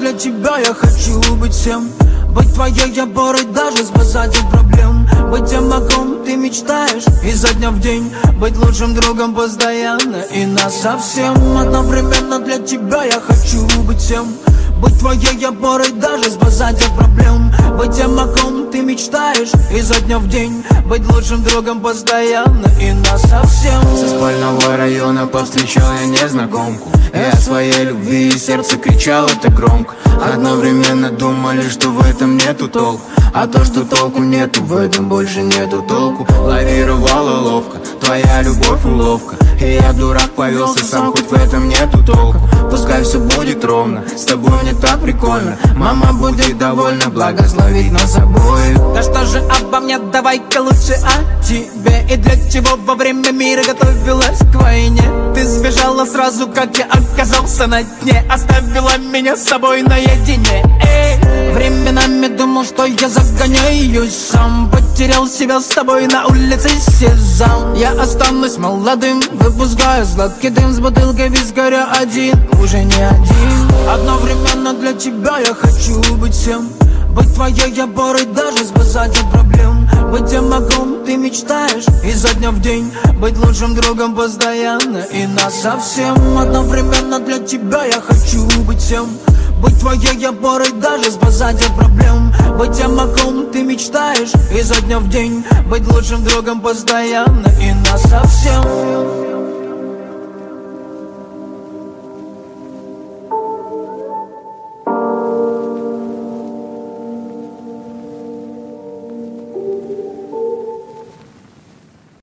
для тебя я хочу быть всем. Быть твоей опорой, даже спасать от проблем. Быть тем, о ком ты мечтаешь изо дня в день. Быть лучшим другом постоянно и насовсем. Одновременно для тебя я хочу быть всем. Быть твоей опорой, даже спасать от проблем. Быть тем, о ком ты мечтаешь изо дня в день. Быть лучшим другом постоянно и насовсем. Со спального района повстречал я незнакомку. И о своей любви и сердце кричал это громко. Одновременно думали, что в этом нету толку. А то, что толку нету, в этом больше нету толку. Лавировала ловко, твоя любовь уловка. И я дурак повелся сам, хоть в этом нету толку. Пускай все будет ровно, с тобой мне так прикольно. Мама будет довольна, благословить нас обоих. Да что же обо мне, давай-ка лучше о тебе. И для чего во время мира готовилась к войне? Ты сбежала сразу, как я оказался на дне. Оставила меня с собой наедине. Временами думал, что я загоняюсь сам. Потерял себя с тобой на улице Сезам. Я останусь молодым, выпускаю сладкий дым с бутылкой вискаря один, уже не один. Одновременно для тебя я хочу быть всем. Быть твоей опорой, даже спасать от проблем. Быть тем, о ком ты мечтаешь изо дня в день. Быть лучшим другом постоянно и насовсем. Одновременно для тебя я хочу быть всем. Быть твоей опорой, даже спасать от проблем. Быть тем, о ком ты мечтаешь изо дня в день. Быть лучшим другом постоянно и насовсем.